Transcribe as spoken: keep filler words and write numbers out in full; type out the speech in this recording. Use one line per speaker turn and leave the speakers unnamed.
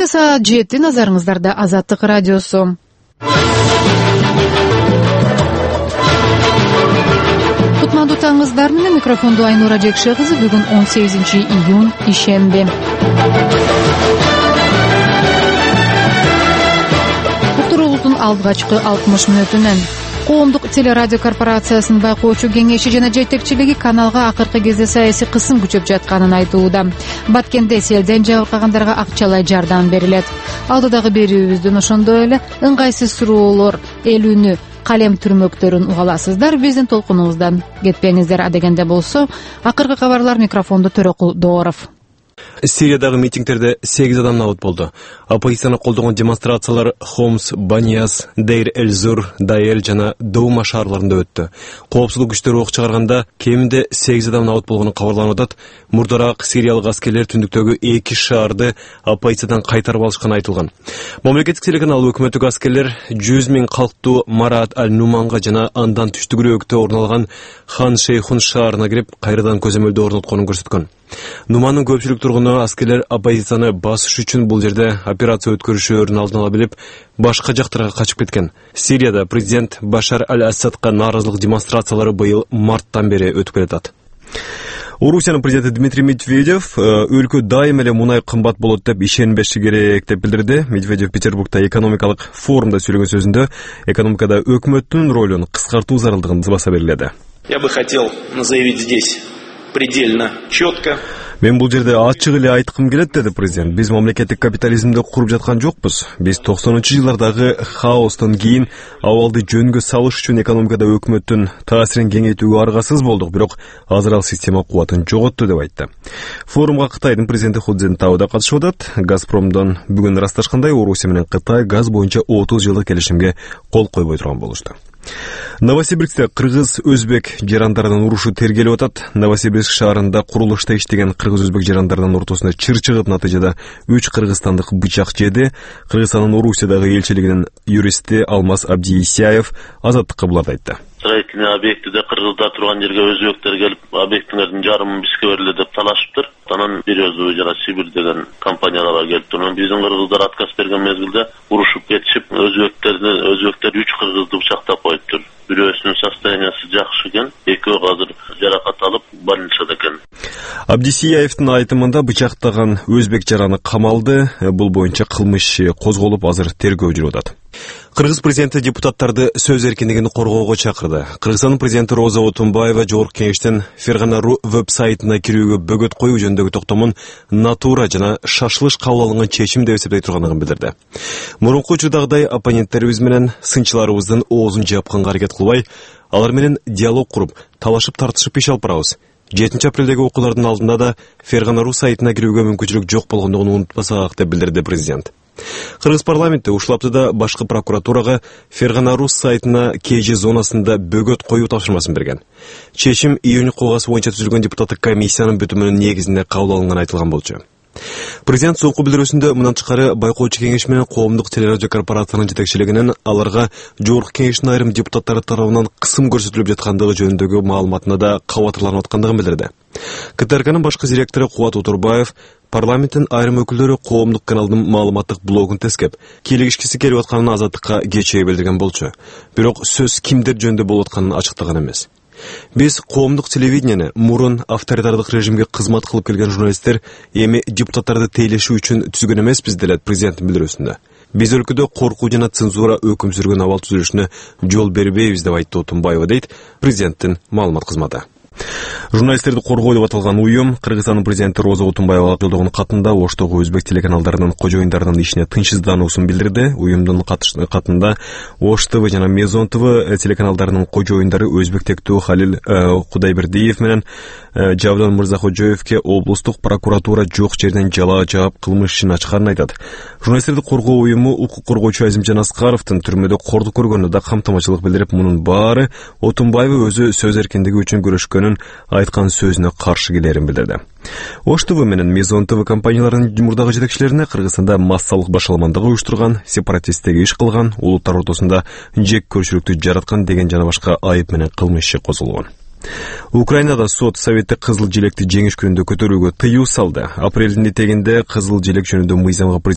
Саатта саат жети, назарыңыздарда Азаттык радиосу. Кутмандуу таңыңыздар менен микрофонду Айнура Жекше кызы. Бүгүн он сегизинчи июнь, ишемби. Уктуруулуктун алгачкы алтымыш мүнөтүнөн Коомдук телерадио корпорациясынын байкоочу кеңеши жана жетекчилиги каналга акыркы кезде саясий кысым күчөп жатканын айтууда. Баткенде селден жабыркагандарга акчалай жардам берилет. Алдыдагы берүүбүздөн ошондой эле ыңгайсыз суроолор, элүүнү калем түрмөктөрүн уга аласыздар. Биздин толкунубуздан кетпеңиздер. Адегенде болсо, акыркы кабарлар микрофондо Төрөкул Дооров.
Сириядагы митингтерде сегиз адам набыт болду. Оппозицияны колдогон демонстрациялар Хомс, Банияс, Дейр-эль-Зур, Дайел жана Доума шаарларында өттү. Коопсуздук күчтөрү ок чыгарганда кеминде сегиз адам набыт болгону кабарланып атат. Мурдараак сириялык аскерлер түндүктөгү эки шаарды оппозициядан кайтарып алышканы айтылган. Мамлекеттик телеканал өкмөттүк аскерлер жүз миң калктуу Марат аль-Нуманга жана андан түштүгүрөөктө орун алган Хан Шейхун шаарына кирип, кайрадан көзөмөлдө орнотконун көрсөткөн. Нуманын көпчүлүк тургуну аскерлер оппозицияны басыш үчүн бул жерде операция өткөрүшөөрүн алдын ала билип, башка жактарга качып кеткен. Сирияда президент Башар аль-Асадка нааразылык демонстрациялары быйыл марттан бери өтүп келатат. Орусиянын президенти Дмитрий Медведев өлкө дайым эле мунай кымбат болот деп ишенбеши керек деп билдирди. Медведев Петербургда экономикалык форумда сөйлөгөн сөзүндө экономикада өкмөттүн ролун кыскартуу зарылдыгын баса белгиледи.
Я бы хотел заявить здесь предельно четко.
Мен бул жерде ачык эле айткым келет, деди президент. Биз мамлекеттик капитализмди куруп жаткан жокпуз. Биз токсонунчу жылдардагы хаостон кийин абалды жөнгө салыш үчүн экономикада өкмөттүн таасирин кеңейтүүгө аргасыз болдук, бирок азыр ал система кубатын жоготту деп айтты. Форумга Кытайдын президенти Ху Цзинтао да катышып атат. Газпромдон бүгүн ырасташкандай Орусия менен Кытай газ боюнча отуз жылдык келишимге кол койбой турган болушту. Новосибирскте кыргыз-өзбек жарандарынын урушу тергелип атат. Новосибирск шаарында курулушта иштеген кыргыз-өзбек жарандарынын ортосунда чыр чыгып, натыйжада үч кыргызстандык бычак жеди. Кыргызстандын Орусиядагы элчилигинин юристи Алмаз Абдиисяев Азаттыкка буларды айтты.
Строительный объектиде кыргыздар турган жерге өзбектер келип, объектиңердин жарымын бизге бериле деп талашыптыр. Анан Березовый жана Сибирь деген компанияларга келип турган. Биздин кыргыздар отказ берген мезгилде урушуп кетишип, өзбектерди өзбектер үч кыргызды бычактап коюптур. Бирөөсүнүн состояниясы жакшы экен, экөө азыр жаракат алып больницада экен.
Абдисияевдин айтымында бычактаган өзбек жараны камалды. Бул боюнча кылмыш козголуп, азыр тергөө жүрүп атат. Кыргыз президенти депутаттарды сөз эркиндигин коргоого чакырды. Кыргызстандын президенти Роза Отунбаева Жогорку кеңештен Фергана.ру веб-сайтына кирүүгө бөгөт коюу жөнүндөгү токтомун натура жана шашылыш кабыл алынган чечим деп эсептей турганын билдирди. Мурунку учурдагыдай оппоненттерибиз менен сынчыларыбыздын оозун жапканга аракет кылбай, алар менен диалог куруп, талашып тартышып иш алып барабыз. жетинчи апрелдеги окуулардын алдында да Фергана.ру сайтына кирүүгө мүмкүнчүлүк жок болгондугун унутпасак деп билдирди президент. Кыргыз парламенти ушул аптада башкы прокуратурага Фергана.ру сайтына кей же зонасында бөгөт коюу тапшырмасын берген. Чечим июнь когасы боюнча түзүлгөн депутаттык комиссиянын бүтүмүнүн негизинде кабыл алынганы айтылган болчу. Президент соңку билдирүүсүндө мындан тышкары байкоочу кеңеш менен коомдук телерадио корпорациянын жетекчилигинин аларга Жогорку кеңештин айрым депутаттары тарабынан кысым көрсөтүлүп жаткандыгы жөнүндөгү маалыматына да кабатырланып аткандыгын билдирди. КТРКнын башкы директору Кубат Утурбаев парламенттин айрым өкүлдөрү коомдук каналдын маалыматтык блогун тескеп, кийлигишкиси келип атканын Азаттыкка кечээ билдирген болчу. Бирок сөз кимдер жөнүндө болуп атканын ачыктаган эмес. Биз коомдук телевидениени мурун авторитардык режимге кызмат кылып келген журналисттер эми депутаттарды тейлешүү үчүн түзгөн эмеспиз, делет президенттин билдирүүсүндө. Биз өлкөдө коркуу жана цензура өкүм сүргөн абал түзүлүшүнө жол бербейбиз деп айтты Отунбаева, дейт президенттин маалымат кызматы. Журналисттерди коргоо деп аталган уюм Кыргызстандын президенти Роза Отунбаевага жолдогон катында Оштогу өзбек телеканалдарынын кожоюндарынын ишине тынчсыздануусун билдирди. Уюмдун катында Ош ТВ жана Мезон ТВ телеканалдарынын кожоюндары өзбектектүү Халил Кудайбердиев менен Жавдан Мырзахожоевке облустук прокуратура жок жерден жала жаап кылмыш ишин ачканын айтат. Журналисттерди коргоо уюму укук коргоочу Азимжан Аскаровдун түрмөдө кордук көргөнү да камтамачылык билдирип, мунун баары Отунбаева өзү сөз эркиндиги үчүн күрөшкөнүн айткан сөзүнө каршы келерин билдирди. Ош ТВ менен Мезон ТВ компанияларынын мурдагы жетекчилерине Кыргызстанда массалык башаламандык уюштурган, сепаратисттеги иш кылган, улуттар ортосунда жек көрчүлүктү жараткан деген жана башка айып менен кылмыш иши козголгон. Украинада сот Советте кызыл желекти жеңиш күнүндө көтөрүүгө тыюу салды. Апрелдин этегинде кызыл желек жөнүндө мыйзамга